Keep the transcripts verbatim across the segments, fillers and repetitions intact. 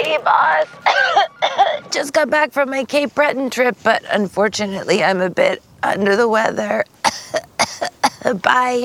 Hey, boss. Just got back from my Cape Breton trip, but unfortunately, I'm a bit under the weather. Bye.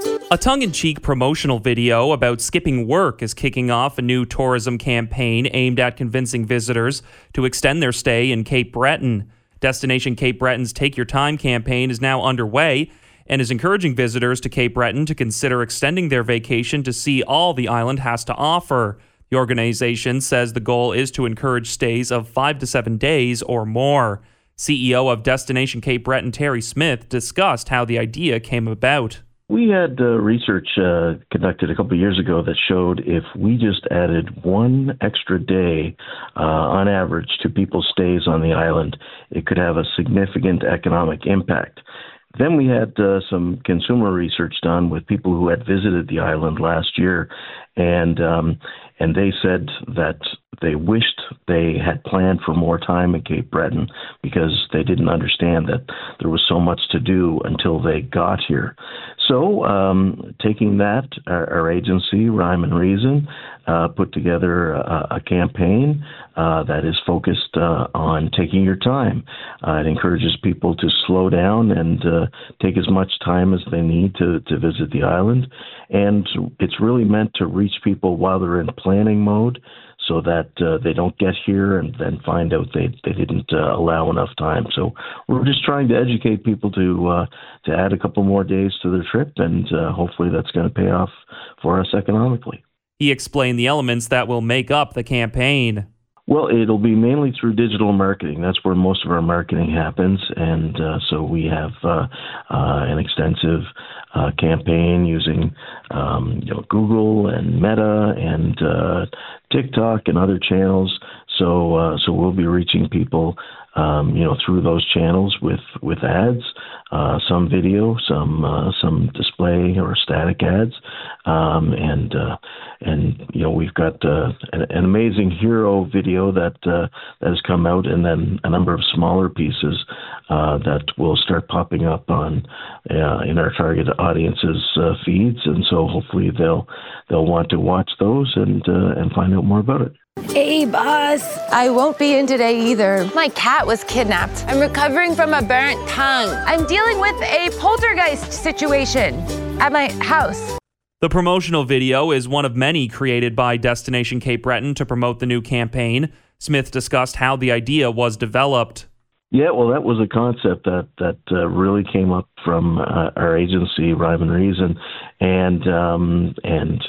A tongue-in-cheek promotional video about skipping work is kicking off a new tourism campaign aimed at convincing visitors to extend their stay in Cape Breton. Destination Cape Breton's Take Your Time campaign is now underway and is encouraging visitors to Cape Breton to consider extending their vacation to see all the island has to offer. The organization says the goal is to encourage stays of five to seven days or more. C E O of Destination Cape Breton, Terry Smith, discussed how the idea came about. We had uh, research uh, conducted a couple of years ago that showed if we just added one extra day uh, on average to people's stays on the island, it could have a significant economic impact. Then we had uh, some consumer research done with people who had visited the island last year, and um, and they said that they wished they had planned for more time in Cape Breton because they didn't understand that there was so much to do until they got here. So um, taking that, our, our agency, Rhyme and Reason, uh, put together a, a campaign uh, that is focused uh, on taking your time. Uh, it encourages people to slow down and uh, take as much time as they need to, to visit the island. And it's really meant to reach people while they're in planning mode, so that uh, they don't get here and then find out they, they didn't uh, allow enough time. So we're just trying to educate people to uh, to add a couple more days to their trip, and uh, hopefully that's going to pay off for us economically. He explained the elements that will make up the campaign. Well, it'll be mainly through digital marketing. That's where most of our marketing happens. And uh, so we have uh, uh, an extensive uh, campaign using um, you know, Google and Meta and uh, TikTok and other channels. So uh, so we'll be reaching people um, you know, through those channels with, with ads, uh, some video, some uh, some display or static ads. Um, and uh, and you know, we've got uh, an, an amazing hero video that uh, that has come out, and then a number of smaller pieces uh, that will start popping up on uh, in our target audience's uh, feeds, and so hopefully they'll they'll want to watch those and uh, and find out more about it. Hey, boss. I won't be in today either. My cat was kidnapped. I'm recovering from a burnt tongue. I'm dealing with a poltergeist situation at my house. The promotional video is one of many created by Destination Cape Breton to promote the new campaign. Smith discussed how the idea was developed. Yeah, well, that was a concept that that uh, really came up from uh, our agency, Rhyme and Reason, and um, and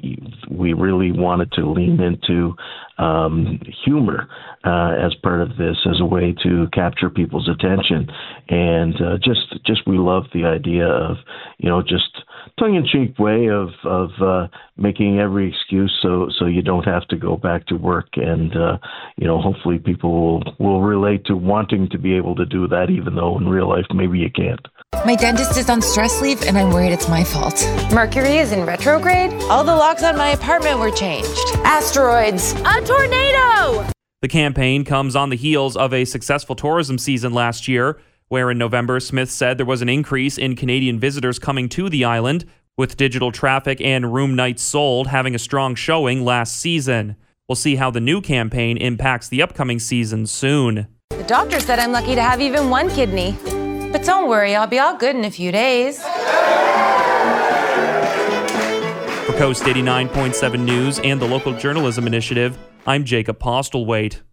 we really wanted to lean into um, humor uh, as part of this, as a way to capture people's attention, and uh, just just we love the idea of, you know, just tongue-in-cheek way of of uh, making every excuse so so you don't have to go back to work, and uh, you know, hopefully people will, will relate to wanting to be able to do that, even though in real life maybe you can't. My dentist is on stress leave, and I'm worried it's my fault. Mercury is in retrograde. All the locks on my apartment were changed. Asteroids. A tornado! The campaign comes on the heels of a successful tourism season last year, where in November, Smith said there was an increase in Canadian visitors coming to the island, with digital traffic and room nights sold having a strong showing last season. We'll see how the new campaign impacts the upcoming season soon. The doctor said I'm lucky to have even one kidney. But don't worry, I'll be all good in a few days. For Coast eighty-nine point seven News and the Local Journalism Initiative, I'm Jacob Postlethwaite.